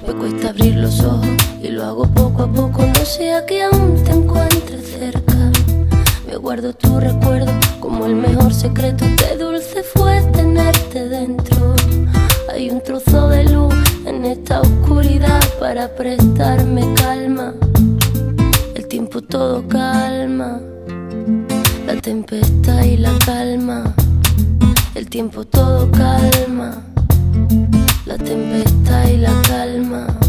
Me cuesta abrir los ojos y lo hago poco a poco. No sea que aún te encuentres cerca. Me guardo tu recuerdo como el mejor secreto. Qué dulce fue tenerte dentro. Hay un trozo de luz en esta oscuridad para prestarme calma. El tiempo todo calma, la tempestad y la calma. El tiempo todo calma, la tempestad y la calma.